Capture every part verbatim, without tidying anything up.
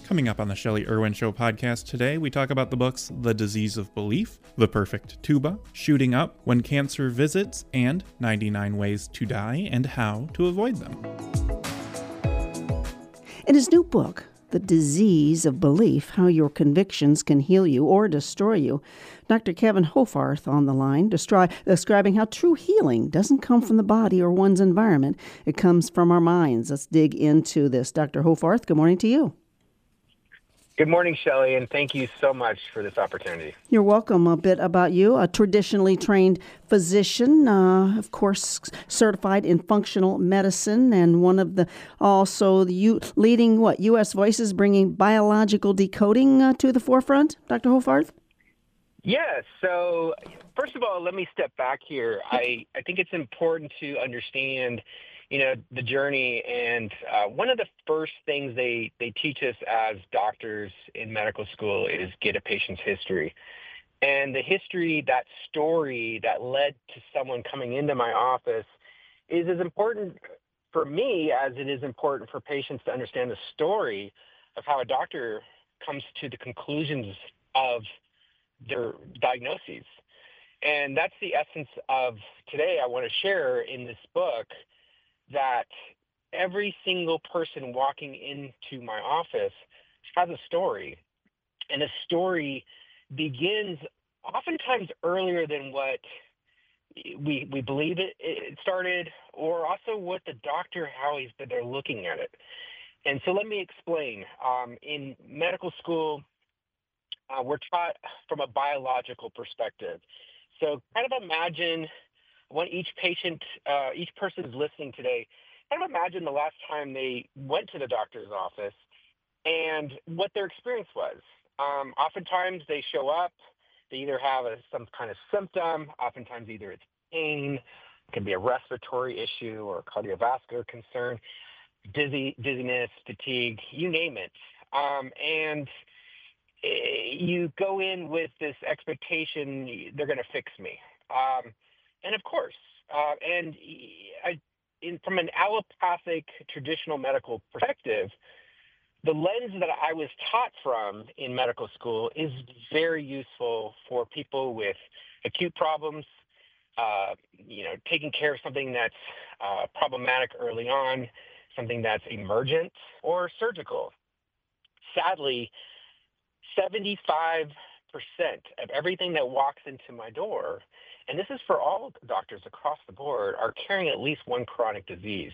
Coming up on the Shelley Irwin Show podcast today, we talk about the books The Disease of Belief, The Perfect Tuba, Shooting Up, When Cancer Visits, and ninety-nine Ways to Die and How to Avoid Them. In his new book, The Disease of Belief, How Your Convictions Can Heal You or Destroy You, Doctor Kevin Hofarth on the line, destri- describing how true healing doesn't come from the body or one's environment. It comes from our minds. Let's dig into this. Doctor Hofarth, good morning to you. Good morning, Shelley, and thank you so much for this opportunity. You're welcome. A bit about you, a traditionally trained physician, uh, of course, certified in functional medicine, and one of the also the U, leading, what, U S voices bringing biological decoding uh, to the forefront, Doctor Hofarth? Yes. So, first of all, let me step back here. I, I think it's important to understand you know, the journey. And uh, one of the first things they, they teach us as doctors in medical school is get a patient's history. And the history, that story that led to someone coming into my office is as important for me as it is important for patients to understand the story of how a doctor comes to the conclusions of their diagnoses. And that's the essence of today I want to share in this book, that every single person walking into my office has a story. And a story begins oftentimes earlier than what we we believe it, it started, or also what the doctor, how he's they're looking at it. And so let me explain. Um, in medical school, uh, we're taught from a biological perspective. So kind of imagine when each patient, uh, each person is listening today, kind of imagine the last time they went to the doctor's office and what their experience was. Um, oftentimes they show up, they either have a, some kind of symptom, oftentimes either it's pain, it can be a respiratory issue or a cardiovascular concern, dizzy, dizziness, fatigue, you name it. Um, and you go in with this expectation, they're going to fix me. Um, And of course, uh, and I, in, from an allopathic traditional medical perspective, the lens that I was taught from in medical school is very useful for people with acute problems, uh, you know, taking care of something that's uh, problematic early on, something that's emergent or surgical. Sadly, seventy-five percent of everything that walks into my door, and this is for all doctors across the board, are carrying at least one chronic disease.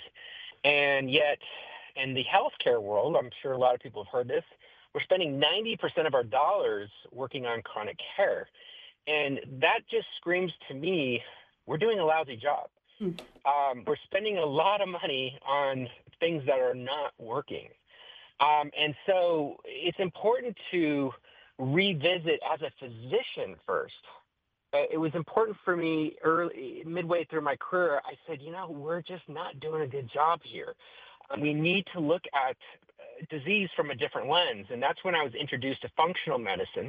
And yet, in the healthcare world, I'm sure a lot of people have heard this, we're spending ninety percent of our dollars working on chronic care. And that just screams to me, we're doing a lousy job. Mm. Um, we're spending a lot of money on things that are not working. Um, and so it's important to revisit as a physician first. Uh, it was important for me early, midway through my career. I said, you know, we're just not doing a good job here. Uh, we need to look at uh, disease from a different lens. And that's when I was introduced to functional medicine.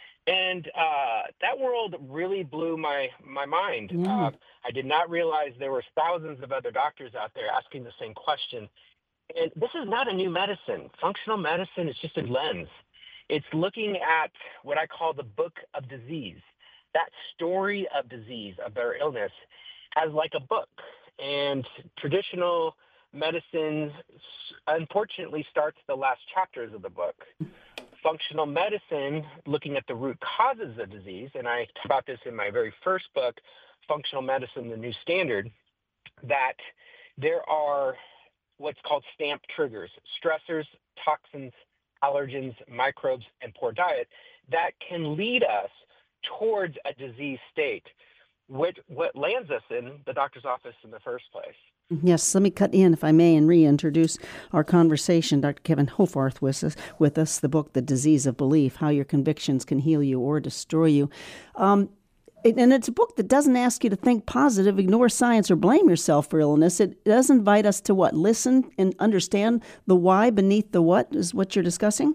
And uh, that world really blew my, my mind. Yeah. Uh, I did not realize there were thousands of other doctors out there asking the same question. And this is not a new medicine. Functional medicine is just a lens. It's looking at what I call the book of disease, that story of disease, of their illness, as like a book. And traditional medicine, unfortunately, starts the last chapters of the book. Functional medicine, looking at the root causes of disease, and I talk about this in my very first book, Functional Medicine, the New Standard, that there are what's called STAMP triggers, stressors, toxins, allergens, microbes, and poor diet that can lead us towards a disease state, which what lands us in the doctor's office in the first place. Yes, let me cut in, if I may, and reintroduce our conversation. Doctor Kevin Hofarth with us, with us, the book, The Disease of Belief, How Your Convictions Can Heal You or Destroy You. Um, it, and it's a book that doesn't ask you to think positive, ignore science, or blame yourself for illness. It does invite us to what? Listen and understand the why beneath the what is what you're discussing?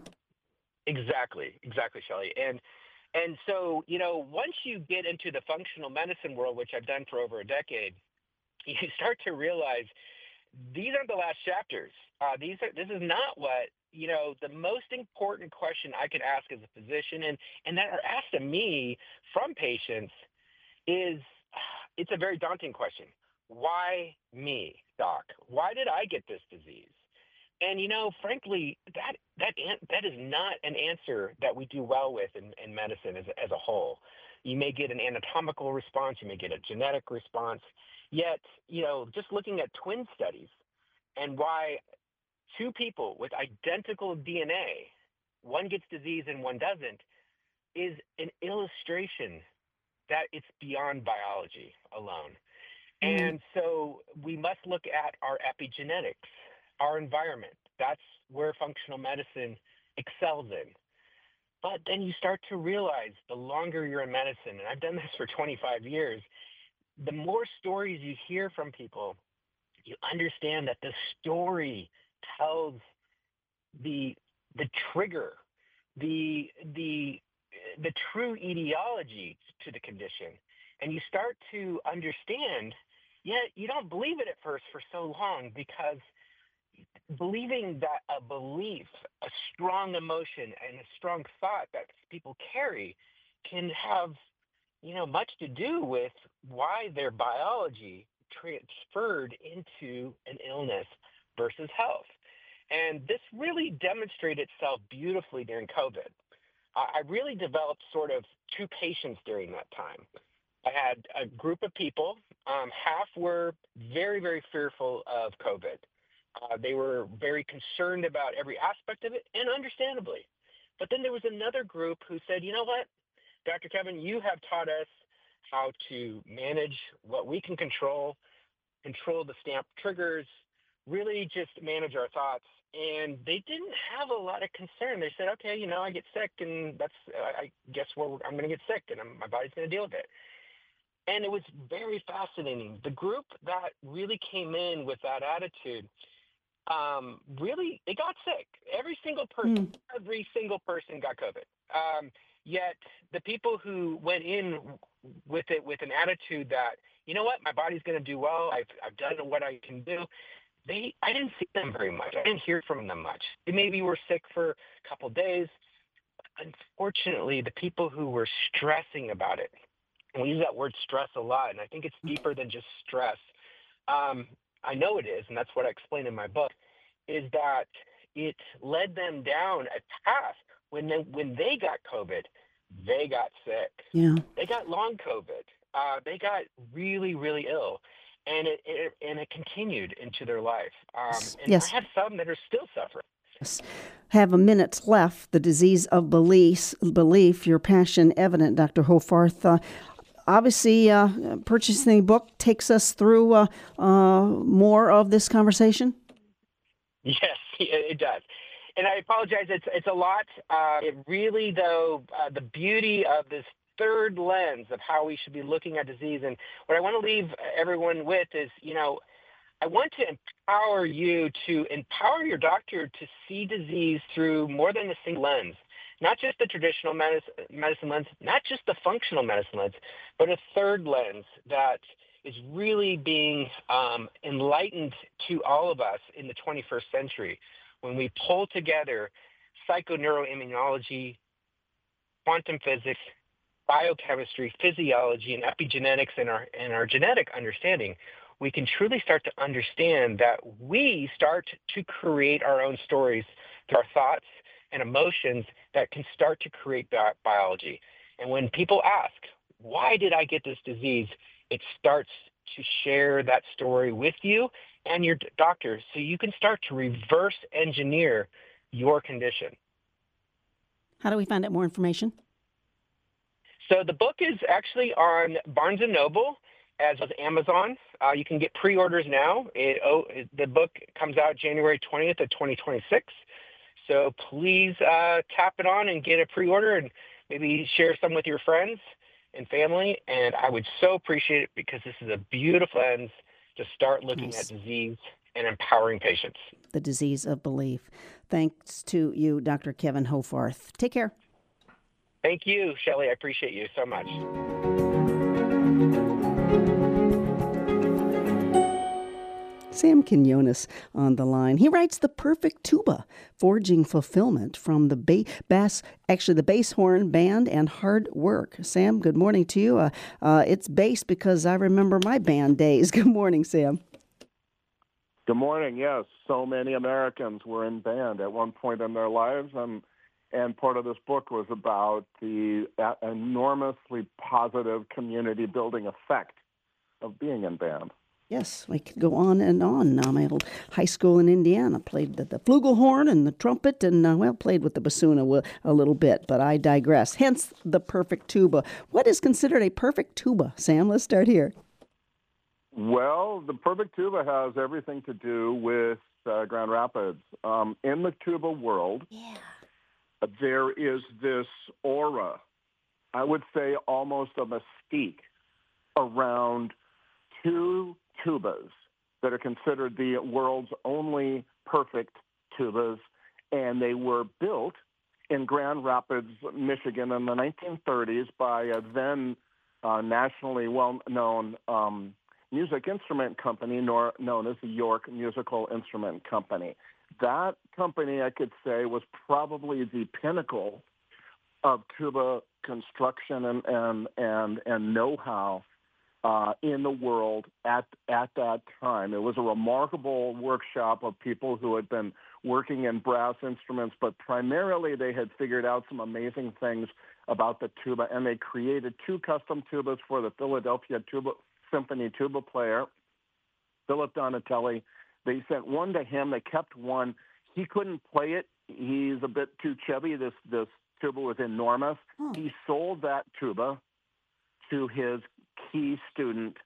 Exactly, exactly, Shelley. And and so, you know, once you get into the functional medicine world, which I've done for over a decade, you start to realize these aren't the last chapters. Uh, these are, this is not what, you know, the most important question I could ask as a physician and, and that are asked of me from patients is, it's a very daunting question. Why me, doc? Why did I get this disease? And, you know, frankly, that that that is not an answer that we do well with in, in medicine as, as a whole. You may get an anatomical response. You may get a genetic response. Yet, you know, just looking at twin studies and why two people with identical D N A, one gets disease and one doesn't, is an illustration that it's beyond biology alone. Mm-hmm. And so we must look at our epigenetics, our environment. That's where functional medicine excels in. But then you start to realize the longer you're in medicine, and I've done this for twenty-five years, the more stories you hear from people, you understand that the story tells the the trigger, the the the true etiology to the condition. And you start to understand, yet you don't believe it at first for so long, because believing that a belief, a strong emotion, and a strong thought that people carry can have, you know, much to do with why their biology transferred into an illness versus health. And this really demonstrated itself beautifully during COVID. I really developed sort of two patients during that time. I had a group of people, um, half were very, very fearful of COVID. Uh, they were very concerned about every aspect of it, and understandably. But then there was another group who said, you know what, Doctor Kevin, you have taught us how to manage what we can control, control the stamp triggers, really just manage our thoughts. And they didn't have a lot of concern. They said, okay, you know, I get sick, and that's, uh, I guess well, I'm going to get sick, and I'm, my body's going to deal with it. And it was very fascinating. The group that really came in with that attitude, um, really, they got sick. Every single person, mm. every single person got COVID. Um, yet the people who went in with it with an attitude that, you know what, my body's going to do well, I've, I've done what I can do, They, I didn't see them very much. I didn't hear from them much. They maybe were sick for a couple of days. Unfortunately, the people who were stressing about it, and we use that word stress a lot, and I think it's deeper than just stress. Um, I know it is, and that's what I explain in my book, is that it led them down a path. When they, when they got COVID, they got sick. Yeah. They got long COVID. Uh, they got really, really ill. And it, it and it continued into their life. Um, and yes. I have some that are still suffering. Yes. Have a minute left. The disease of belief, belief, your passion evident, Doctor Hofarth. Uh, obviously, uh, purchasing the book takes us through uh, uh, more of this conversation. Yes, it does. And I apologize. It's it's a lot. Uh, it really, though, uh, the beauty of this third lens of how we should be looking at disease. And what I want to leave everyone with is, you know, I want to empower you to empower your doctor to see disease through more than a single lens, not just the traditional medicine, medicine lens, not just the functional medicine lens, but a third lens that is really being um, enlightened to all of us in the twenty-first century when we pull together psychoneuroimmunology, quantum physics, biochemistry, physiology, and epigenetics in our in our genetic understanding, we can truly start to understand that we start to create our own stories through our thoughts and emotions that can start to create that biology. And when people ask, why did I get this disease? It starts to share that story with you and your doctor so you can start to reverse engineer your condition. How do we find out more information? So the book is actually on Barnes and Noble as well as Amazon. Uh, you can get pre-orders now. It, oh, it, the book comes out January twentieth of twenty twenty-six. So please uh, tap it on and get a pre-order and maybe share some with your friends and family. And I would so appreciate it because this is a beautiful lens to start looking nice. at disease and empowering patients. The disease of belief. Thanks to you, Doctor Kevin Hofarth. Take care. Thank you, Shelley. I appreciate you so much. Sam Quinones on the line. He writes The Perfect Tuba, Forging Fulfillment from the ba- bass, actually the bass horn, band, and hard work. Sam, good morning to you. Uh, uh, it's bass because I remember my band days. Good morning, Sam. Good morning. Yes, so many Americans were in band at one point in their lives, and and part of this book was about the enormously positive community building effect of being in band. Yes, we could go on and on. Uh, my old high school in Indiana played the, the flugelhorn and the trumpet, and uh, well, played with the bassoon a, a little bit. But I digress. Hence, the perfect tuba. What is considered a perfect tuba, Sam? Let's start here. Well, the perfect tuba has everything to do with uh, Grand Rapids. Um, in the tuba world, yeah. there is this aura, I would say almost a mystique, around two tubas that are considered the world's only perfect tubas, and they were built in Grand Rapids, Michigan in the nineteen thirties by a then uh, nationally well-known um, music instrument company nor, known as the York Musical Instrument Company. That company, I could say, was probably the pinnacle of tuba construction and, and, and, and know-how Uh, in the world at at that time. It was a remarkable workshop of people who had been working in brass instruments, but primarily they had figured out some amazing things about the tuba, and they created two custom tubas for the Philadelphia tuba, Symphony tuba player, Philip Donatelli. They sent one to him. They kept one. He couldn't play it. He's a bit too chubby. This, this tuba was enormous. Oh. He sold that tuba to his key student,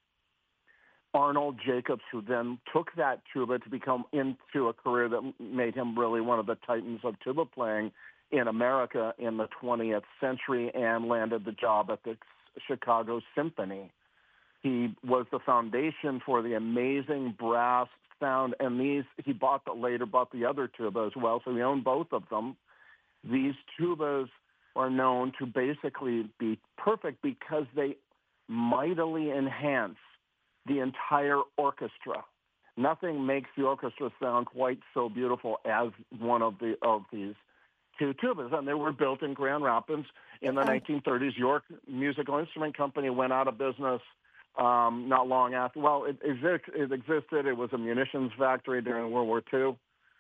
Arnold Jacobs, who then took that tuba to become into a career that made him really one of the titans of tuba playing in America in the twentieth century and landed the job at the Chicago Symphony. He was the foundation for the amazing brass sound, and these he bought the, later bought the other tuba as well, so he owned both of them. These tubas are known to basically be perfect because they mightily enhance the entire orchestra. Nothing makes the orchestra sound quite so beautiful as one of the of these two tubas. And they were built in Grand Rapids in the nineteen thirties. York Musical Instrument Company went out of business um, not long after. Well, it, it existed. It was a munitions factory during World War Two.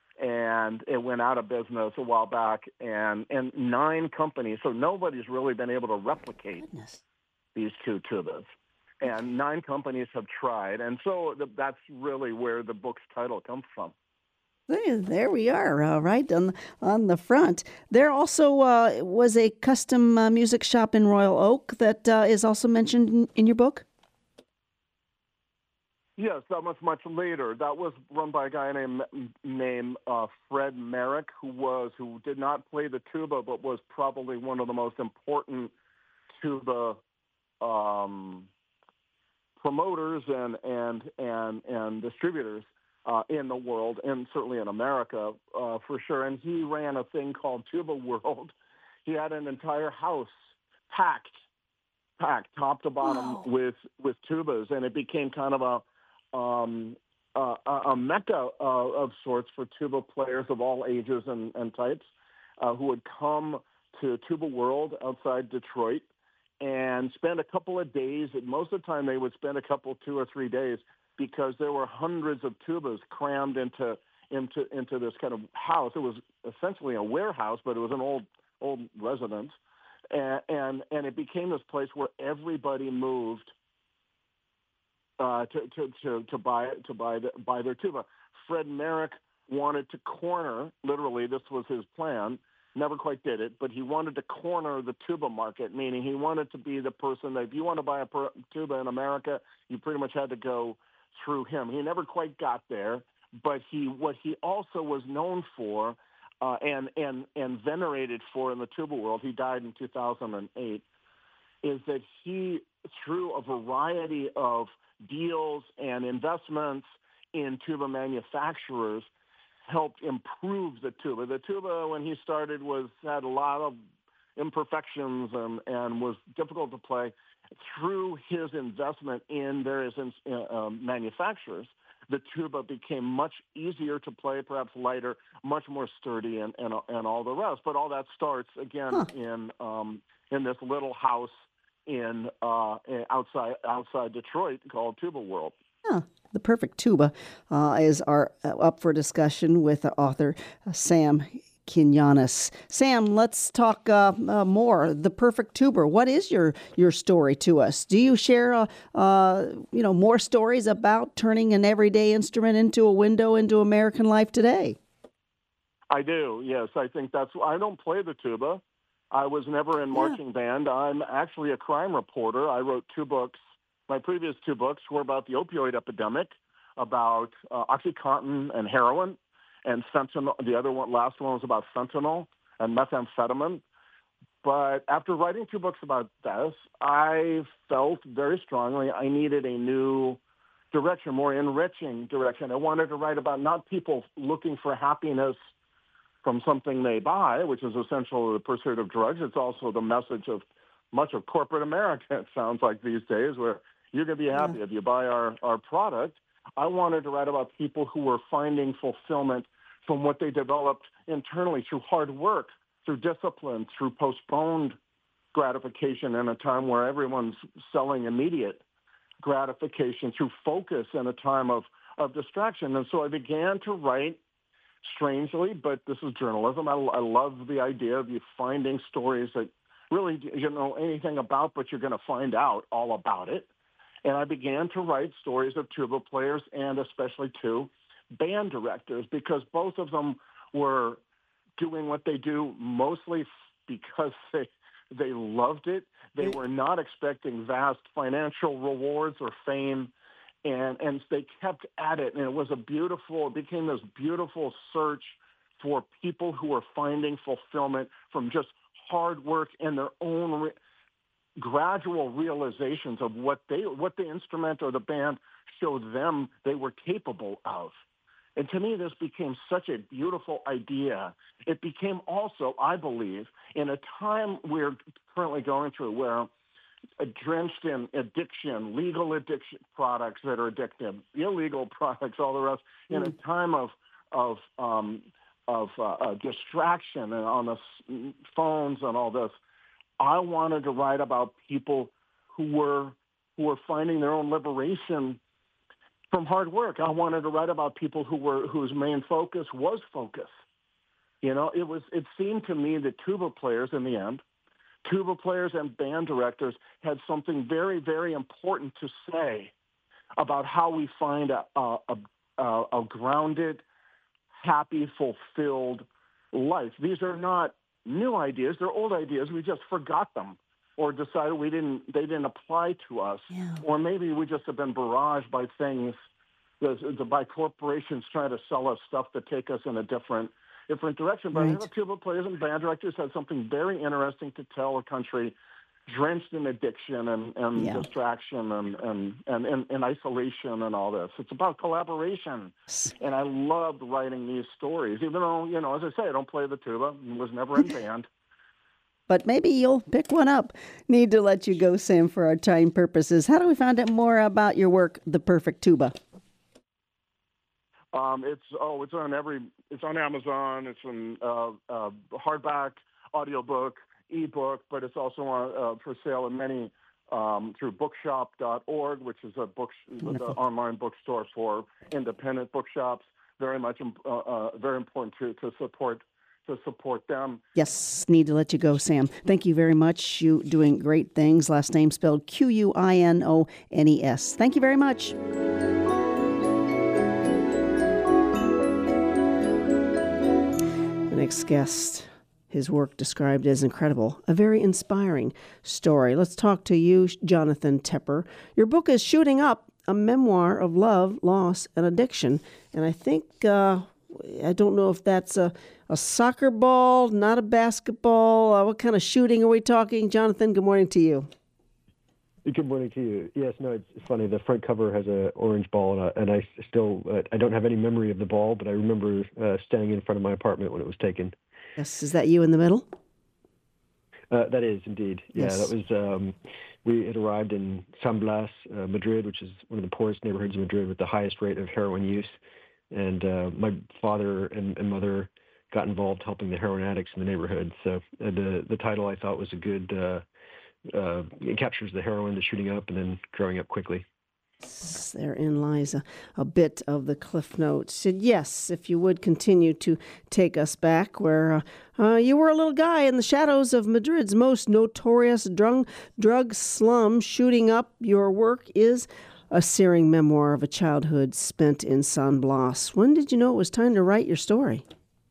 And it went out of business a while back. And, and nine companies, so nobody's really been able to replicate Goodness. these two tubas. And nine companies have tried. And so the, that's really where the book's title comes from. There we are, uh, right on, on the front. There also uh, was a custom uh, music shop in Royal Oak that uh, is also mentioned in, in your book? Yes, that was much later. That was run by a guy named named uh, Fred Merrick, who was who did not play the tuba, but was probably one of the most important tuba um, promoters and and and and distributors uh, in the world, and certainly in America uh, for sure. And he ran a thing called Tuba World. He had an entire house packed, packed top to bottom Wow. with with tubas, and it became kind of a um, uh, a mecca uh, of sorts for tuba players of all ages and, and types uh, who would come to Tuba World outside Detroit and spend a couple of days. And most of the time they would spend a couple, two or three days, because there were hundreds of tubas crammed into into into this kind of house. It was essentially a warehouse, but it was an old old residence, and and, and it became this place where everybody moved uh, to, to to to buy to buy the, buy their tuba. Fred Merrick wanted to corner, literally, this was his plan. Never quite did it, but he wanted to corner the tuba market, meaning he wanted to be the person that if you want to buy a per, tuba in America, you pretty much had to go through him. He never quite got there, but he what he also was known for uh, and and and venerated for in the tuba world, he died in two thousand eight, is that he, through a variety of deals and investments in tuba manufacturers, helped improve the tuba. The tuba, when he started, was had a lot of imperfections and, and was difficult to play. Through his investment in various uh, um, manufacturers, the tuba became much easier to play, perhaps lighter, much more sturdy, and and, and all the rest. But all that starts again huh. in um, in this little house in uh, outside outside Detroit called Tuba World. Yeah, The Perfect Tuba uh, is our uh, up for discussion with uh, author uh, Sam Quinones. Sam, let's talk uh, uh, more. The Perfect Tuba. What is your your story to us? Do you share uh, uh, you know more stories about turning an everyday instrument into a window into American life today? I do. Yes, I think that's. I don't play the tuba. I was never in marching yeah. band. I'm actually a crime reporter. I wrote two books. My previous two books were about the opioid epidemic, about uh, OxyContin and heroin, and fentanyl. The other one, last one, was about fentanyl and methamphetamine. But after writing two books about this, I felt very strongly I needed a new direction, more enriching direction. I wanted to write about not people looking for happiness from something they buy, which is essentially the pursuit of drugs. It's also the message of much of corporate America, it sounds like these days, where you're going to be happy yeah. if you buy our, our product. I wanted to write about people who were finding fulfillment from what they developed internally through hard work, through discipline, through postponed gratification in a time where everyone's selling immediate gratification, through focus in a time of, of distraction. And so I began to write, strangely, but this is journalism. I, I love the idea of you finding stories that really you don't know anything about, but you're going to find out all about it. And I began to write stories of tuba players and especially two band directors, because both of them were doing what they do mostly because they they loved it. They were not expecting vast financial rewards or fame. And and they kept at it, and it was a beautiful, it became this beautiful search for people who were finding fulfillment from just hard work and their own re- gradual realizations of what they, what the instrument or the band showed them they were capable of. And to me, this became such a beautiful idea. It became also, I believe, in a time we're currently going through where drenched in addiction, legal addiction products that are addictive, illegal products, all the rest, mm. in a time of of um, of uh, uh, distraction and on the s- phones and all this, I wanted to write about people who were who were finding their own liberation from hard work. I wanted to write about people who were whose main focus was focus. You know, it was. It seemed to me that tuba players, in the end, tuba players and band directors had something very, very important to say about how we find a, a, a, a grounded, happy, fulfilled life. These are not new ideas; they're old ideas. We just forgot them, or decided we didn't. They didn't apply to us, yeah. or maybe we just have been barraged by things, by corporations trying to sell us stuff to take us in a different. different direction. But right. I think the tuba players and band directors had something very interesting to tell a country drenched in addiction and, and yeah. distraction and, and, and, and, and isolation and all this. It's about collaboration. And I loved writing these stories, even though, you know, as I say, I don't play the tuba and was never in band. But maybe you'll pick one up. Need to let you go, Sam, for our time purposes. How do we find out more about your work, The Perfect Tuba? Um, it's oh, it's on every. It's on Amazon. It's in uh, uh, hardback, audiobook, ebook, but it's also on, uh, for sale in many um, through bookshop dot org, which is a book the online bookstore for independent bookshops. Very much uh, uh, very important to to support to support them. Yes, need to let you go, Sam. Thank you very much. You doing great things. Last name spelled Q U I N O N E S. Thank you very much. Next guest, his work described as incredible, a very inspiring story. Let's talk to you, Jonathan Tepper. Your book is Shooting Up, a memoir of love, loss, and addiction. And I think, uh, I don't know if that's a, a soccer ball, not a basketball. Uh, what kind of shooting are we talking? Jonathan, good morning to you. Good morning to you. Yes, no, it's funny. The front cover has an orange ball, and I, and I still uh, I don't have any memory of the ball, but I remember uh, standing in front of my apartment when it was taken. Yes, is that you in the middle? Uh, that is indeed. Yeah, yes. that was. Um, we had arrived in San Blas, uh, Madrid, which is one of the poorest neighborhoods in Madrid with the highest rate of heroin use. And uh, my father and, and mother got involved helping the heroin addicts in the neighborhood. So uh, the the title I thought was a good, uh, uh, it captures the heroin, the shooting up, and then growing up quickly. Therein lies a, a bit of the Cliff Notes. And yes, if you would continue to take us back where uh, uh, you were a little guy in the shadows of Madrid's most notorious drug, drug slum, shooting up. Your work is a searing memoir of a childhood spent in San Blas. When did you know it was time to write your story?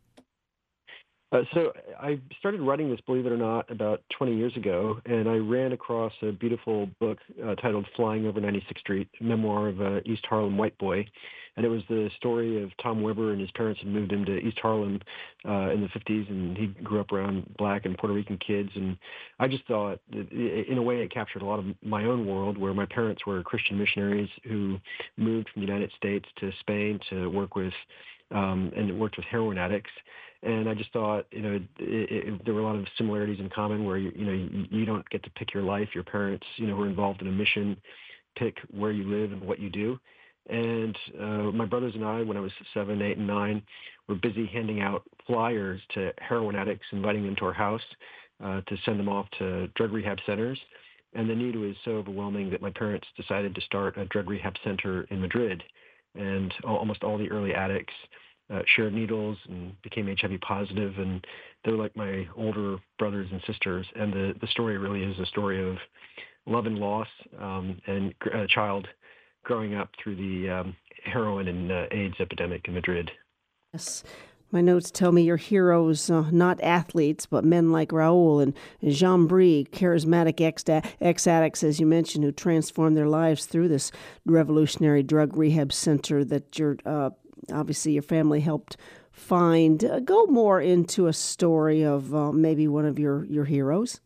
Uh, so I started writing this, believe it or not, about twenty years ago, and I ran across a beautiful book uh, titled Flying Over ninety-sixth Street, a memoir of an East Harlem white boy. And it was the story of Tom Weber, and his parents had moved him to East Harlem uh, in the fifties, and he grew up around Black and Puerto Rican kids. And I just thought, that in a way, it captured a lot of my own world, where my parents were Christian missionaries who moved from the United States to Spain to work with um, and worked with heroin addicts. And I just thought, you know, it, it, there were a lot of similarities in common where, you, you know, you, you don't get to pick your life. Your parents, you know, who are involved in a mission, pick where you live and what you do. And uh, my brothers and I, when I was seven, eight, and nine, were busy handing out flyers to heroin addicts, inviting them to our house uh, to send them off to drug rehab centers. And the need was so overwhelming that my parents decided to start a drug rehab center in Madrid. And almost all the early addicts Uh, shared needles and became H I V positive, and they were like my older brothers and sisters. And the, the story really is a story of love and loss, um, and a child growing up through the um, heroin and uh, AIDS epidemic in Madrid. Yes. My notes tell me your heroes, uh, not athletes, but men like Raul and Jean Brie, charismatic ex-addicts, as you mentioned, who transformed their lives through this revolutionary drug rehab center that you're uh, obviously your family helped find. Uh, go more into a story of uh, maybe one of your, your heroes.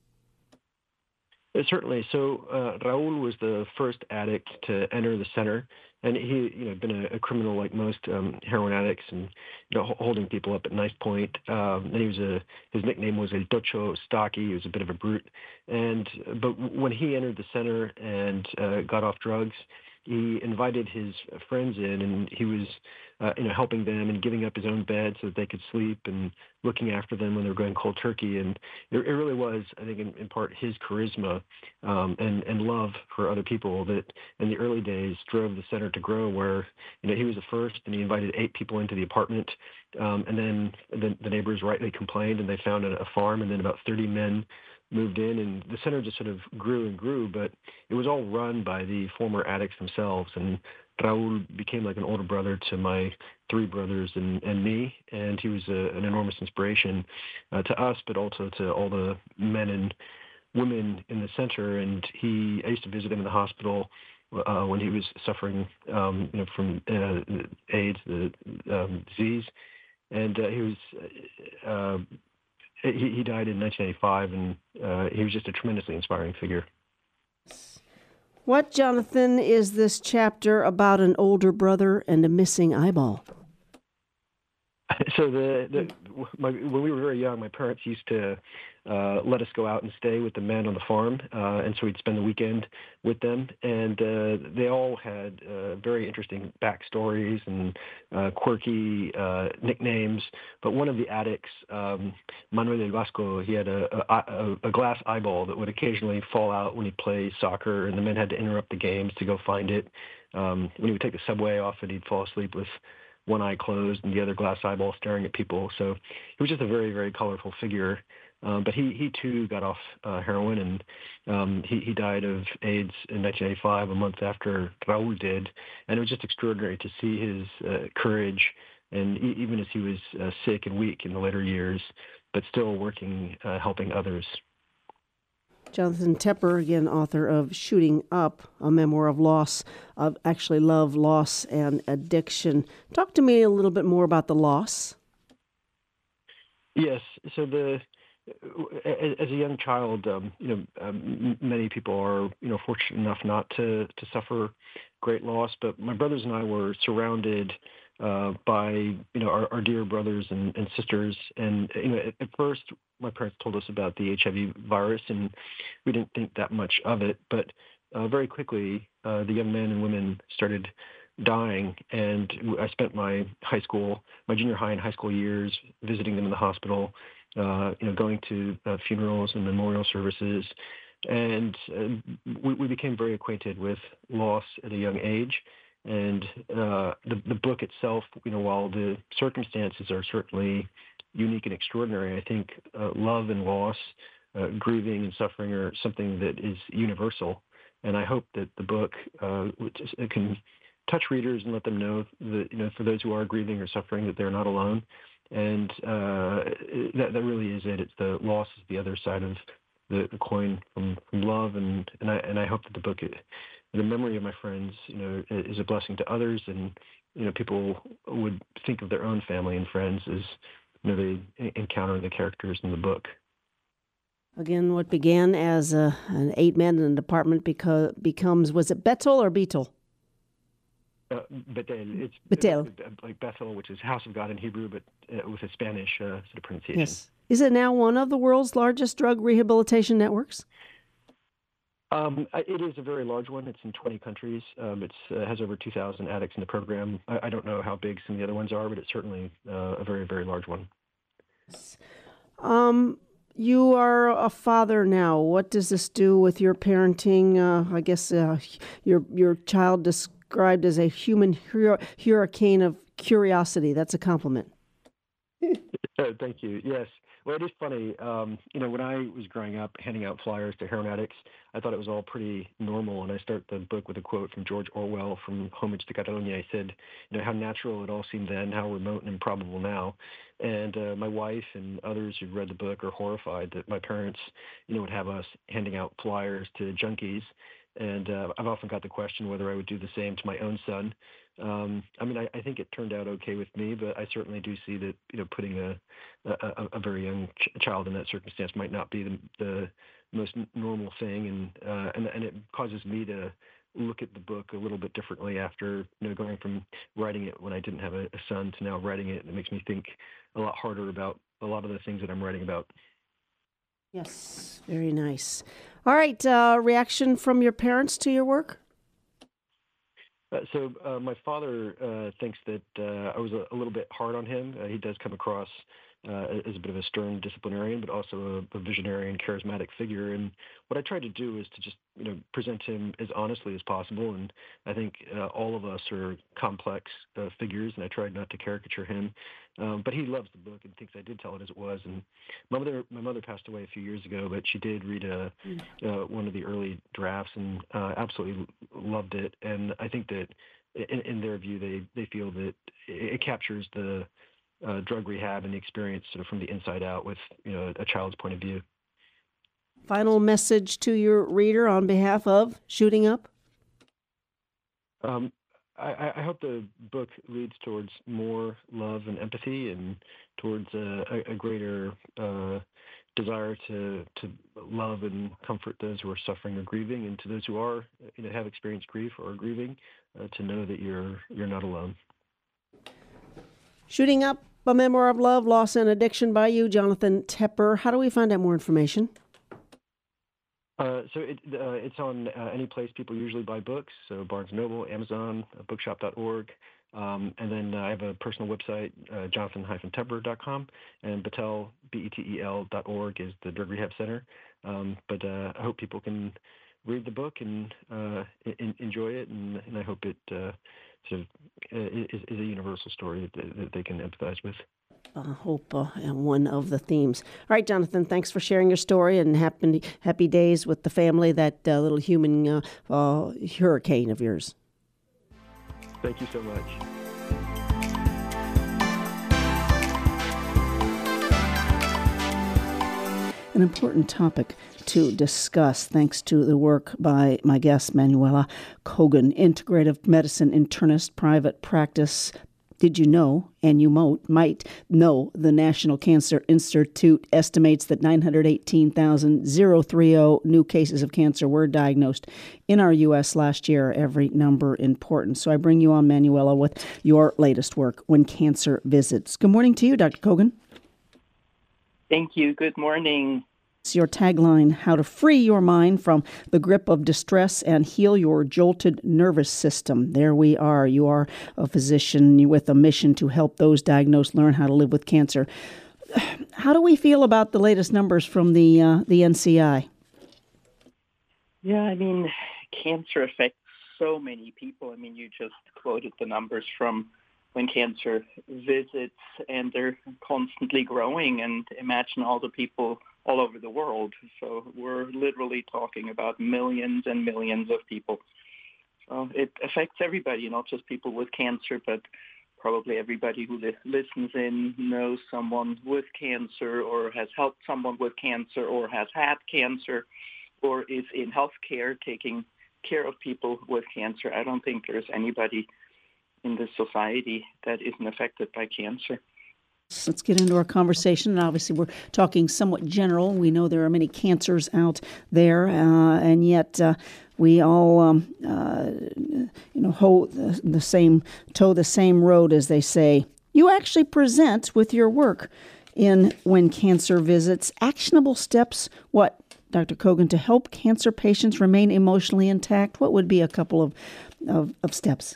Uh, certainly. So uh, Raul was the first addict to enter the center, and he, you know, been a, a criminal like most um, heroin addicts, and you know, holding people up at knife point. Um, and he was a his nickname was El Tocho, stocky. He was a bit of a brute, and but when he entered the center and uh, got off drugs, he invited his friends in, and he was, uh, you know, helping them and giving up his own bed so that they could sleep and looking after them when they were going cold turkey. And it, it really was, I think, in, in part his charisma um, and, and love for other people that in the early days drove the center to grow, where, you know, he was the first, and he invited eight people into the apartment. Um, and then the, the neighbors rightly complained, and they found a, a farm, and then about thirty men moved in, and the center just sort of grew and grew, but it was all run by the former addicts themselves. And Raul became like an older brother to my three brothers and, and me, and he was a, an enormous inspiration uh, to us, but also to all the men and women in the center. And he, I used to visit him in the hospital uh, when he was suffering, um, you know, from uh, AIDS, the um, disease, and uh, he was. Uh, He, he died in nineteen eighty-five, and uh, he was just a tremendously inspiring figure. What, Jonathan, is this chapter about an older brother and a missing eyeball? So the, the my, when we were very young, my parents used to uh, let us go out and stay with the men on the farm, uh, and so we'd spend the weekend with them. And uh, they all had uh, very interesting backstories and uh, quirky uh, nicknames. But one of the addicts, um, Manuel del Vasco, he had a, a, a glass eyeball that would occasionally fall out when he'd play soccer, and the men had to interrupt the games to go find it. Um, when he would take the subway off it, he'd fall asleep with one eye closed and the other glass eyeball staring at people. So he was just a very, very colorful figure. Um, but he, he too got off uh, heroin, and um, he, he died of AIDS in nineteen eighty-five, a month after Raul did. And it was just extraordinary to see his uh, courage, and e- even as he was uh, sick and weak in the later years, but still working, uh, helping others. Jonathan Tepper, again, author of Shooting Up, a memoir of loss, of actually love, loss, and addiction. Talk to me a little bit more about the loss. Yes. So the as a young child, um, you know, um, many people are, you know, fortunate enough not to, to suffer great loss. But my brothers and I were surrounded uh, by you know our, our dear brothers and, and sisters. And you know, at, at first, my parents told us about the H I V virus, and we didn't think that much of it. But uh, very quickly, uh, the young men and women started dying, and I spent my high school, my junior high and high school years visiting them in the hospital, uh, you know, going to uh, funerals and memorial services, and uh, we, we became very acquainted with loss at a young age. And uh, the, the book itself, you know, while the circumstances are certainly unique and extraordinary, I think uh, love and loss, uh, grieving and suffering are something that is universal. And I hope that the book uh, can touch readers and let them know that, you know, for those who are grieving or suffering, that they're not alone. And uh, that, that really is it. It's the loss is the other side of the, the coin from, from love. And, and I and I hope that the book, the memory of my friends, you know, is a blessing to others. And, you know, people would think of their own family and friends as, you know, they encounter the characters in the book. Again, what began as a, an eight-man in an apartment beco- becomes, was it Bethel or Beetle? Uh, Bethel. It's Bethel. Uh, like Bethel, which is House of God in Hebrew, but uh, with a Spanish uh, sort of pronunciation. Yes. Is it now one of the world's largest drug rehabilitation networks? Um, it is a very large one. It's in twenty countries. Um, it uh, has over two thousand addicts in the program. I, I don't know how big some of the other ones are, but it's certainly uh, a very, very large one. Um, you are a father now. What does this do with your parenting? Uh, I guess uh, your your child described as a human hur- hurricane of curiosity. That's a compliment. Oh, thank you. Yes. Well, it is funny. Um, you know, when I was growing up handing out flyers to heroin addicts, I thought it was all pretty normal. And I start the book with a quote from George Orwell from Homage to Catalonia. He said, you know, how natural it all seemed then, how remote and improbable now. And uh, my wife and others who'd read the book are horrified that my parents, you know, would have us handing out flyers to junkies. And uh, I've often got the question whether I would do the same to my own son. Um, I mean, I, I think it turned out okay with me, but I certainly do see that, you know, putting a a, a very young ch- child in that circumstance might not be the, the most normal thing, and uh, and and it causes me to look at the book a little bit differently after, you know, going from writing it when I didn't have a, a son to now writing it. And it makes me think a lot harder about a lot of the things that I'm writing about. Yes, very nice. All right, uh, reaction from your parents to your work? Uh, so uh, my father uh, thinks that uh, I was a, a little bit hard on him. Uh, he does come across uh, as a bit of a stern disciplinarian, but also a, a visionary and charismatic figure. And what I tried to do is to just, you know, present him as honestly as possible. And I think uh, all of us are complex uh, figures, and I tried not to caricature him. Um, but he loves the book and thinks I did tell it as it was. And my mother, my mother passed away a few years ago, but she did read a, uh, one of the early drafts and uh, absolutely loved it. And I think that in, in their view, they, they feel that it, it captures the uh, drug rehab and the experience sort of from the inside out with, you know, a child's point of view. Final message to your reader on behalf of Shooting Up? Um, I, I hope the book leads towards more love and empathy, and towards a, a greater uh, desire to to love and comfort those who are suffering or grieving, and to those who are, you know, have experienced grief or are grieving, uh, to know that you're you're not alone. Shooting Up, a memoir of love, loss, and addiction by you, Jonathan Tepper. How do we find out more information? Uh, so it, uh, it's on uh, any place people usually buy books, so Barnes and Noble, Amazon, uh, bookshop dot org. Um, and then uh, I have a personal website, uh, jonathan dash tepper dot com, and Betel, B E T E L dot org is the Drug Rehab Center. Um, but uh, I hope people can read the book and uh, in, enjoy it, and, and I hope it uh, sort of uh, is, is a universal story that, that they can empathize with. I hope uh, one of the themes. All right, Jonathan, thanks for sharing your story, and happy, happy days with the family, that uh, little human uh, uh, hurricane of yours. Thank you so much. An important topic to discuss, thanks to the work by my guest, Manuela Kogan, integrative medicine internist, private practice Did you know, and you might, might know, the National Cancer Institute estimates that nine hundred eighteen thousand thirty new cases of cancer were diagnosed in our U S last year, every number important. So I bring you on, Manuela, with your latest work, When Cancer Visits. Good morning to you, Doctor Kogan. Thank you. Good morning. It's your tagline, how to free your mind from the grip of distress and heal your jolted nervous system. There we are. You are a physician with a mission to help those diagnosed learn how to live with cancer. How do we feel about the latest numbers from the uh, the N C I? Yeah, I mean, cancer affects so many people. I mean, you just quoted the numbers from When Cancer Visits, and they're constantly growing. And imagine all the people all over the world. So we're literally talking about millions and millions of people. So it affects everybody, not just people with cancer, but probably everybody who li- listens in knows someone with cancer or has helped someone with cancer or has had cancer or is in healthcare taking care of people with cancer. I don't think there's anybody in this society that isn't affected by cancer. Let's get into our conversation. And obviously, we're talking somewhat general. We know there are many cancers out there, uh, and yet uh, we all, um, uh, you know, hold the, the same, toe the same road, as they say. You actually present with your work in When Cancer Visits actionable steps. What, Doctor Kogan, to help cancer patients remain emotionally intact? What would be a couple of of, of steps?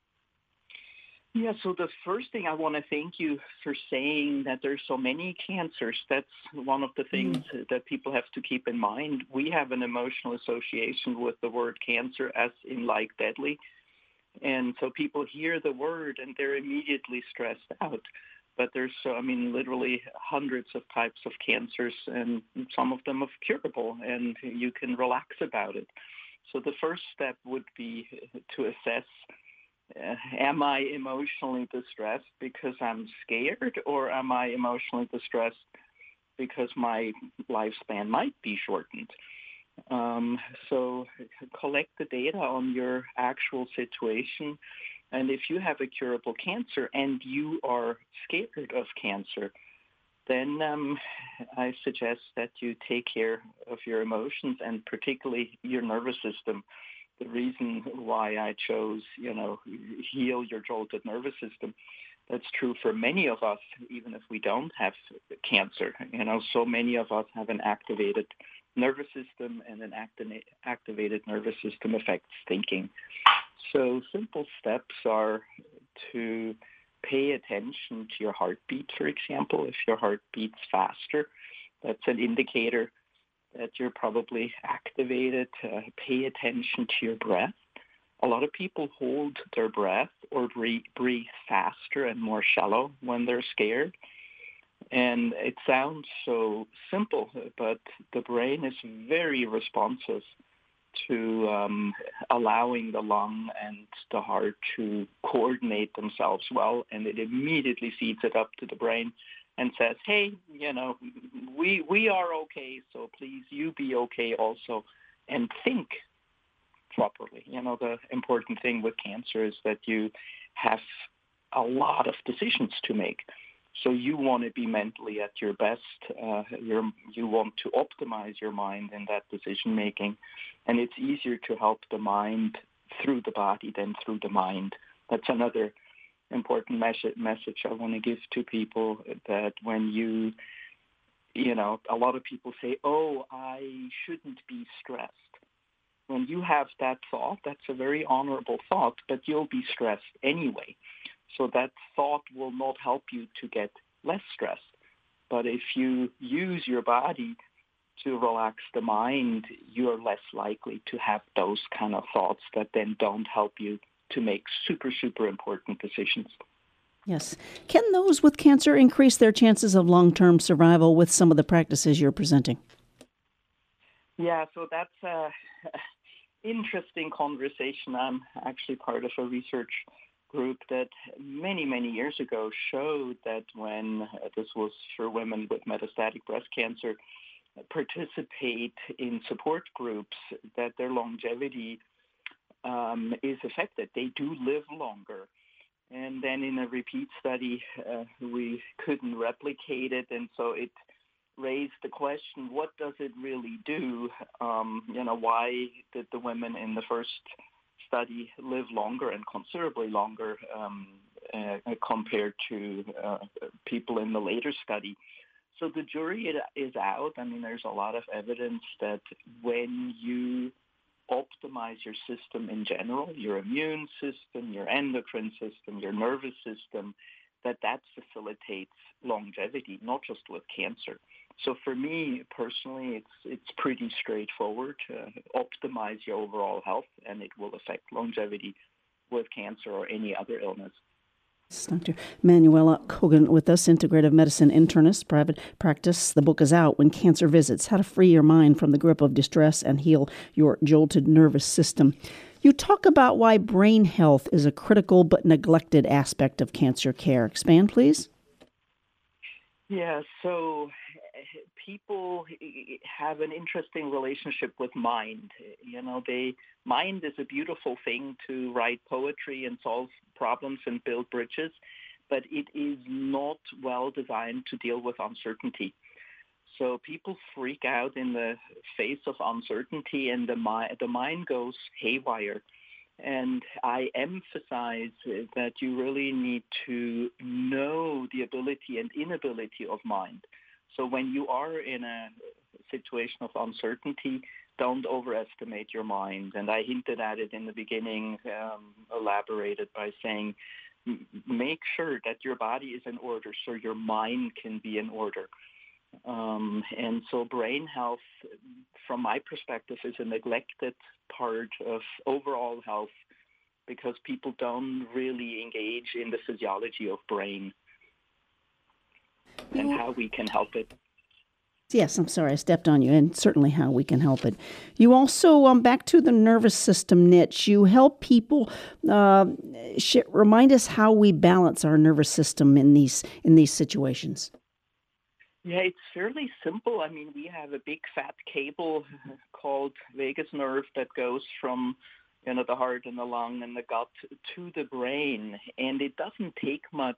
Yeah, so the first thing, I want to thank you for saying that there's so many cancers. That's one of the things mm. that people have to keep in mind. We have an emotional association with the word cancer, as in like deadly. And so people hear the word and they're immediately stressed out. But there's, I mean, literally hundreds of types of cancers, and some of them are curable, and you can relax about it. So the first step would be to assess, Uh, am I emotionally distressed because I'm scared, or am I emotionally distressed because my lifespan might be shortened? Um, so collect the data on your actual situation. And if you have a curable cancer and you are scared of cancer, then um, I suggest that you take care of your emotions and particularly your nervous system. The reason why I chose, you know, heal your jolted nervous system, that's true for many of us, even if we don't have cancer. You know, so many of us have an activated nervous system, and an acti- activated nervous system affects thinking. So simple steps are to pay attention to your heartbeat, for example. If your heart beats faster, that's an indicator that you're probably activated. Uh, pay attention to your breath. A lot of people hold their breath or breathe, breathe faster and more shallow when they're scared. And it sounds so simple, but the brain is very responsive to um, allowing the lung and the heart to coordinate themselves well, and it immediately feeds it up to the brain and says, hey, you know, we we are okay, so please you be okay also, and think properly. You know, the important thing with cancer is that you have a lot of decisions to make. So you want to be mentally at your best. Uh, you're, you want to optimize your mind in that decision making, and it's easier to help the mind through the body than through the mind. That's another important message message I want to give to people, that when you, you know, a lot of people say, oh, I shouldn't be stressed. When you have that thought, that's a very honorable thought, but you'll be stressed anyway. So that thought will not help you to get less stressed. But if you use your body to relax the mind, you're less likely to have those kind of thoughts that then don't help you to make super, super important decisions. Yes. Can those with cancer increase their chances of long-term survival with some of the practices you're presenting? Yeah, so that's an interesting conversation. I'm actually part of a research group that many, many years ago showed that when, uh, this was for women with metastatic breast cancer, participate in support groups, that their longevity Um, is affected. They do live longer. And then in a repeat study, uh, we couldn't replicate it. And so it raised the question, what does it really do? Um, you know, why did the women in the first study live longer and considerably longer um, uh, compared to uh, people in the later study? So the jury is out. I mean, there's a lot of evidence that when you optimize your system in general, your immune system, your endocrine system, your nervous system, that that facilitates longevity, not just with cancer. So for me personally, it's it's pretty straightforward. Uh, optimize your overall health, and it will affect longevity with cancer or any other illness. Doctor Manuela Kogan with us, integrative medicine internist, private practice. The book is out, When Cancer Visits, How to Free Your Mind from the Grip of Distress and Heal Your Jolted Nervous System. You talk about why brain health is a critical but neglected aspect of cancer care. Expand, please. Yeah, so people have an interesting relationship with mind. You know, they mind is a beautiful thing to write poetry and solve problems and build bridges, but it is not well designed to deal with uncertainty. So people freak out in the face of uncertainty, and the mind, the mind goes haywire. And I emphasize that you really need to know the ability and inability of mind. So when you are in a situation of uncertainty, don't overestimate your mind. And I hinted at it in the beginning, um, elaborated by saying, make sure that your body is in order so your mind can be in order. Um, and so brain health, from my perspective, is a neglected part of overall health because people don't really engage in the physiology of brain and how we can help it. Yes, I'm sorry, I stepped on you, and certainly how we can help it. You also, um, back to the nervous system niche, you help people, uh, sh- remind us how we balance our nervous system in these in these situations. Yeah, it's fairly simple. I mean, we have a big fat cable called vagus nerve that goes from, you know, the heart and the lung and the gut to the brain, and it doesn't take much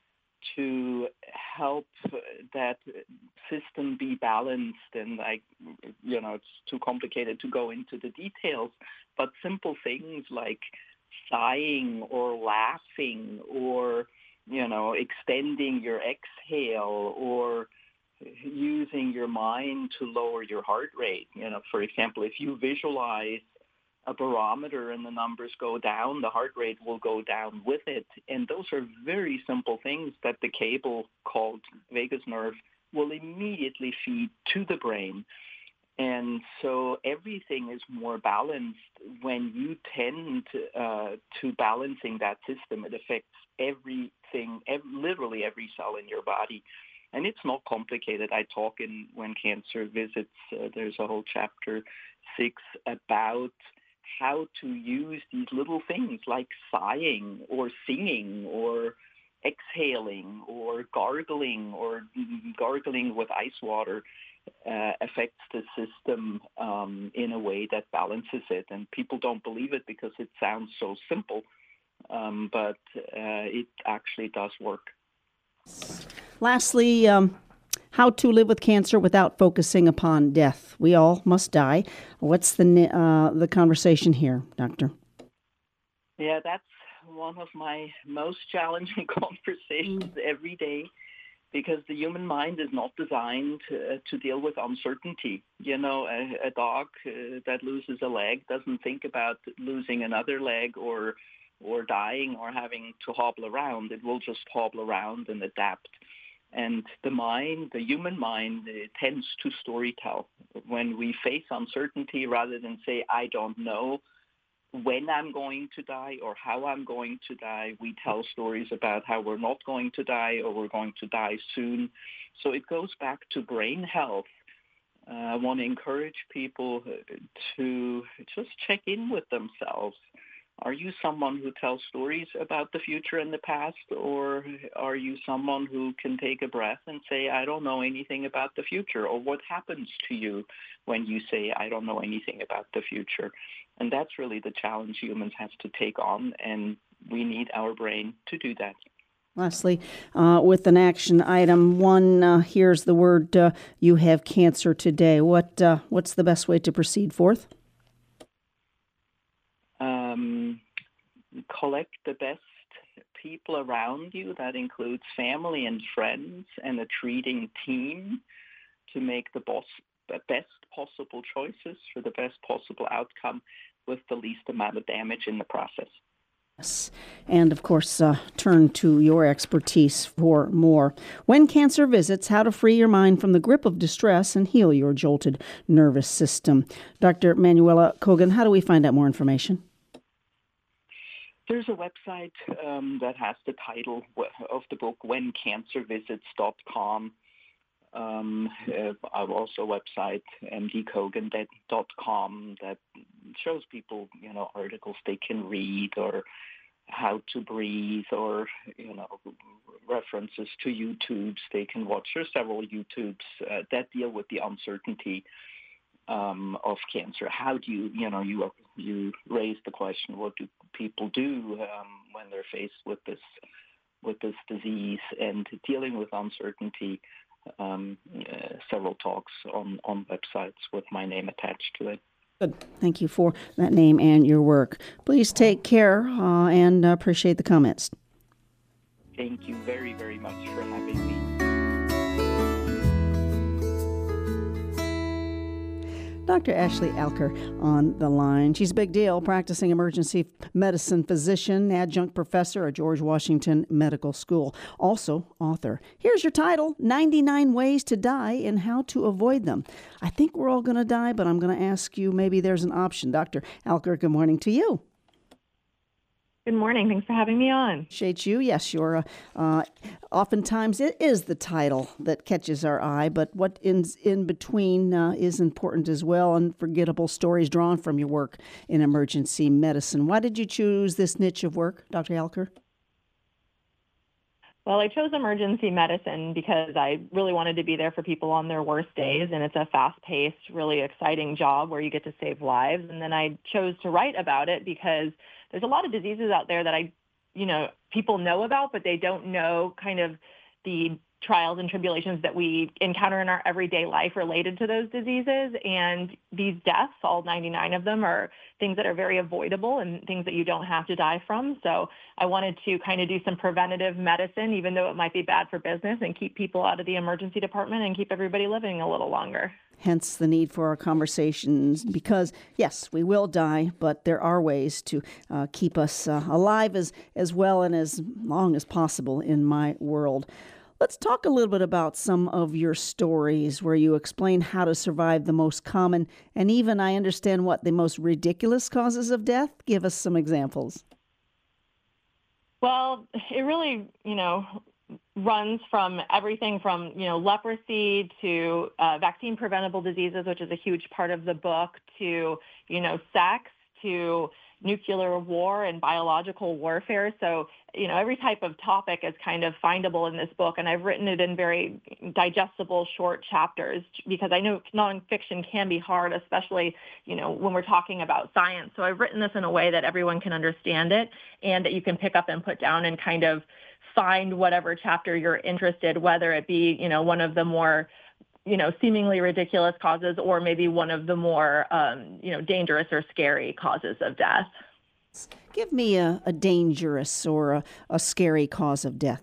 to help that system be balanced. And I, you know, it's too complicated to go into the details, but simple things like sighing or laughing or, you know, extending your exhale or using your mind to lower your heart rate. You know, for example, if you visualize a barometer and the numbers go down, the heart rate will go down with it. And those are very simple things that the cable called vagus nerve will immediately feed to the brain. And so everything is more balanced when you tend uh, to balancing that system. It affects everything, ev- literally every cell in your body. And it's not complicated. I talk in When Cancer Visits, uh, there's a whole chapter six about how to use these little things like sighing or singing or exhaling or gargling or gargling with ice water uh, affects the system um, in a way that balances it. And people don't believe it because it sounds so simple, um, but uh, it actually does work. Lastly, um, how to live with cancer without focusing upon death. We all must die. What's the uh, the conversation here, Doctor? Yeah, that's one of my most challenging conversations mm. every day, because the human mind is not designed uh, to deal with uncertainty. You know, a, a dog uh, that loses a leg doesn't think about losing another leg or or dying or having to hobble around. It will just hobble around and adapt. And the mind, the human mind, it tends to storytell. When we face uncertainty, rather than say, I don't know when I'm going to die or how I'm going to die, we tell stories about how we're not going to die or we're going to die soon. So it goes back to brain health. Uh, I want to encourage people to just check in with themselves. Are you someone who tells stories about the future and the past, or are you someone who can take a breath and say, I don't know anything about the future? Or what happens to you when you say, I don't know anything about the future? And that's really the challenge humans have to take on. And we need our brain to do that. Lastly, uh, with an action item, one, uh, here's the word, uh, you have cancer today. What uh, What's the best way to proceed forth? Um, collect the best people around you. That includes family and friends and a treating team to make the boss, best possible choices for the best possible outcome with the least amount of damage in the process. Yes. And, of course, uh, turn to your expertise for more. When Cancer Visits, how to free your mind from the grip of distress and heal your jolted nervous system. Doctor Manuela Kogan, how do we find out more information? There's a website um, that has the title of the book, when cancer visits dot com. Um, uh, I've also a website, m d kogan dot com, that shows people, you know, articles they can read, or how to breathe, or, you know, references to YouTubes they can watch. There's several YouTubes uh, that deal with the uncertainty um, of cancer. How do you, you know, you you raise the question, what do people do um, when they're faced with this with this disease, and dealing with uncertainty. Um, uh, several talks on, on websites with my name attached to it. Good. Thank you for that name and your work. Please take care uh, and uh, appreciate the comments. Thank you very, very much for having me. Doctor Ashley Alker on the line. She's a big deal, practicing emergency medicine physician, adjunct professor at George Washington Medical School, also author. Here's your title, ninety-nine Ways to Die and How to Avoid Them. I think we're all going to die, but I'm going to ask you, maybe there's an option. Doctor Alker, good morning to you. Good morning. Thanks for having me on. Appreciate you. Yes, you're. Uh, uh, oftentimes, it is the title that catches our eye, but what in in between uh, is important as well. Unforgettable stories drawn from your work in emergency medicine. Why did you choose this niche of work, Doctor Alker? Well, I chose emergency medicine because I really wanted to be there for people on their worst days, and it's a fast-paced, really exciting job where you get to save lives. And then I chose to write about it because there's a lot of diseases out there that I, you know, people know about, but they don't know kind of the trials and tribulations that we encounter in our everyday life related to those diseases. And these deaths, all ninety-nine of them, are things that are very avoidable and things that you don't have to die from. So I wanted to kind of do some preventative medicine, even though it might be bad for business, and keep people out of the emergency department and keep everybody living a little longer. Hence the need for our conversations, because, yes, we will die, but there are ways to uh, keep us uh, alive as, as well and as long as possible in my world. Let's talk a little bit about some of your stories where you explain how to survive the most common and even, I understand, what, the most ridiculous causes of death. Give us some examples. Well, it really, you know, runs from everything from, you know, leprosy to uh, vaccine preventable diseases, which is a huge part of the book, to, you know, sex, to nuclear war and biological warfare. So, you know, every type of topic is kind of findable in this book, and I've written it in very digestible, short chapters because I know nonfiction can be hard, especially, you know, when we're talking about science. So I've written this in a way that everyone can understand it and that you can pick up and put down and kind of find whatever chapter you're interested, whether it be, you know, one of the more, you know, seemingly ridiculous causes or maybe one of the more, um, you know, dangerous or scary causes of death. Give me a, a dangerous or a, a scary cause of death.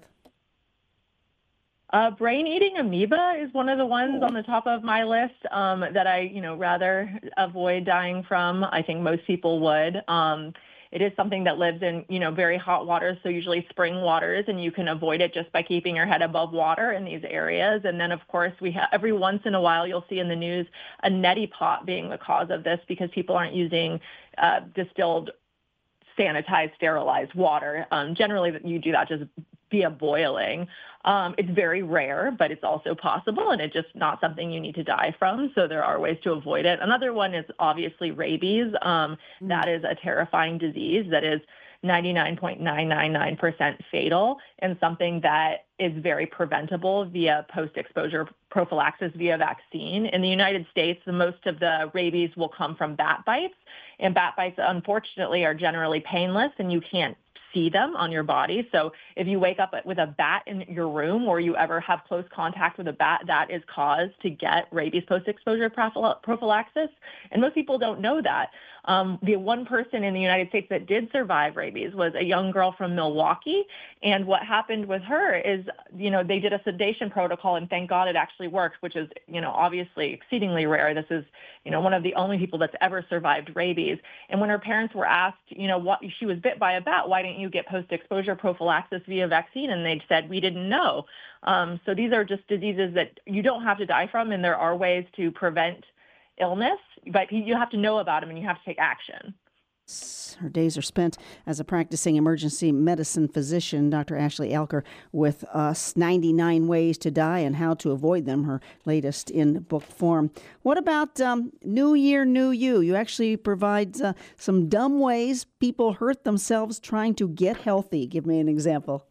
Uh, brain-eating amoeba is one of the ones on the top of my list um, that I, you know, rather avoid dying from. I think most people would. Um, It is something that lives in, you know, very hot waters, so usually spring waters, and you can avoid it just by keeping your head above water in these areas. And then, of course, we have every once in a while you'll see in the news a neti pot being the cause of this because people aren't using uh, distilled, sanitized, sterilized water. Um, generally, you do that just via boiling. Um, it's very rare, but it's also possible, and it's just not something you need to die from. So there are ways to avoid it. Another one is obviously rabies. Um, mm. That is a terrifying disease that is ninety-nine point nine nine nine percent fatal and something that is very preventable via post-exposure prophylaxis via vaccine. In the United States, the most of the rabies will come from bat bites, and bat bites, unfortunately, are generally painless, and you can't see them on your body. So if you wake up with a bat in your room or you ever have close contact with a bat, that is cause to get rabies post-exposure prophylaxis. And most people don't know that. Um, the one person in the United States that did survive rabies was a young girl from Milwaukee. And what happened with her is, you know, they did a sedation protocol, and thank God it actually worked, which is, you know, obviously exceedingly rare. This is, you know, one of the only people that's ever survived rabies. And when her parents were asked, you know, what she was bit by a bat, why didn't you get post-exposure prophylaxis via vaccine? And they said, we didn't know. Um, so these are just diseases that you don't have to die from, and there are ways to prevent illness, but you have to know about them and you have to take action. Her days are spent as a practicing emergency medicine physician. Doctor Ashley Alker with us, ninety-nine Ways to Die and How to Avoid Them, her latest in book form. What about um, New Year, New You? You actually provide uh, some dumb ways people hurt themselves trying to get healthy. Give me an example.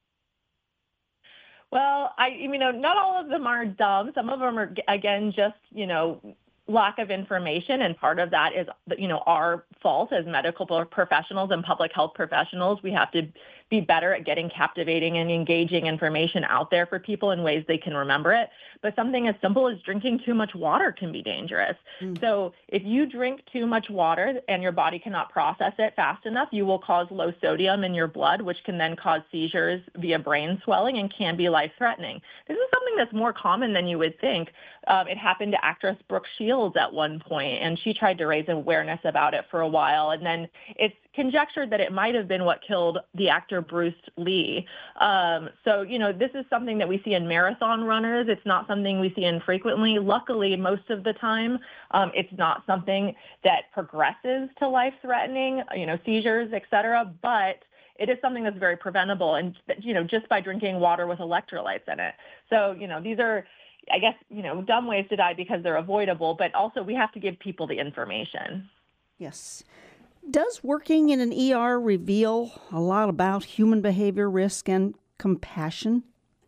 Well, I, you know, not all of them are dumb. Some of them are, again, just, you know, lack of information, and part of that is, you know, our fault as medical professionals and public health professionals. We have to be better at getting captivating and engaging information out there for people in ways they can remember it. But something as simple as drinking too much water can be dangerous. Mm. So if you drink too much water and your body cannot process it fast enough, you will cause low sodium in your blood, which can then cause seizures via brain swelling and can be life-threatening. This is something that's more common than you would think. Um, it happened to actress Brooke Shields at one point, and she tried to raise awareness about it for a while. And then it's conjectured that it might have been what killed the actor Bruce Lee. Um, so, you know, this is something that we see in marathon runners. It's not something we see infrequently. Luckily, most of the time, um, it's not something that progresses to life-threatening, you know, seizures, et cetera, but it is something that's very preventable, and, you know, just by drinking water with electrolytes in it. So, you know, these are, I guess, you know, dumb ways to die because they're avoidable, but also we have to give people the information. Yes. Does working in an E R reveal a lot about human behavior, risk, and compassion?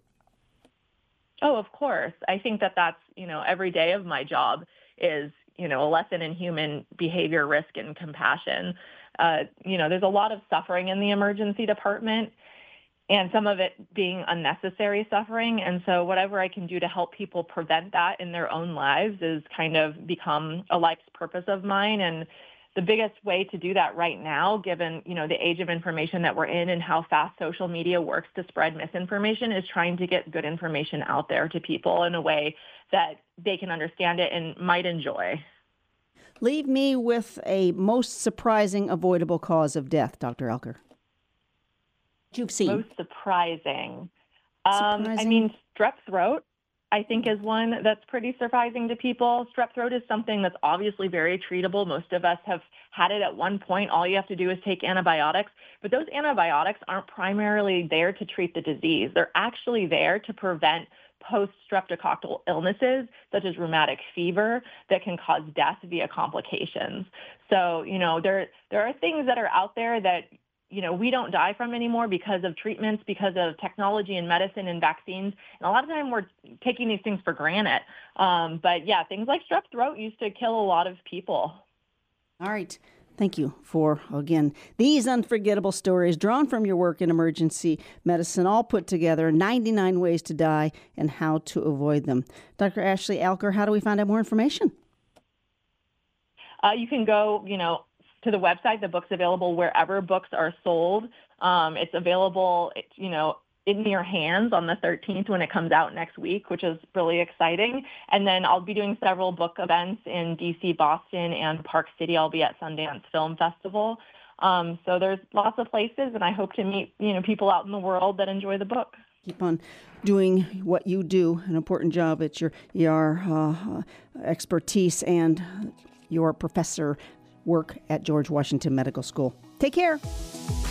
Oh, of course. I think that that's, you know, every day of my job is, you know, a lesson in human behavior, risk, and compassion. Uh, you know, there's a lot of suffering in the emergency department, and some of it being unnecessary suffering. And so whatever I can do to help people prevent that in their own lives is kind of become a life's purpose of mine. And the biggest way to do that right now, given, you know, the age of information that we're in and how fast social media works to spread misinformation, is trying to get good information out there to people in a way that they can understand it and might enjoy. Leave me with a most surprising avoidable cause of death, Doctor Alker. You've seen. Most surprising. Um, surprising? I mean, strep throat, I think, is one that's pretty surprising to people. Strep throat is something that's obviously very treatable. Most of us have had it at one point. All you have to do is take antibiotics. But those antibiotics aren't primarily there to treat the disease. They're actually there to prevent post-streptococcal illnesses, such as rheumatic fever, that can cause death via complications. So, you know, there there are things that are out there that, you know, we don't die from anymore because of treatments, because of technology and medicine and vaccines. And a lot of time we're taking these things for granted. Um, but yeah, things like strep throat used to kill a lot of people. All right. Thank you for, again, these unforgettable stories drawn from your work in emergency medicine, all put together, ninety-nine Ways to Die and How to Avoid Them. Doctor Ashley Alker, how do we find out more information? Uh, you can go, you know, to the website. The book's available wherever books are sold. Um, it's available, you know, in your hands on the thirteenth when it comes out next week, which is really exciting. And then I'll be doing several book events in D C, Boston, and Park City. I'll be at Sundance Film Festival. Um, so there's lots of places, and I hope to meet, you know, people out in the world that enjoy the book. Keep on doing what you do, an important job. It's your, your uh, expertise and your professor work at George Washington Medical School. Take care.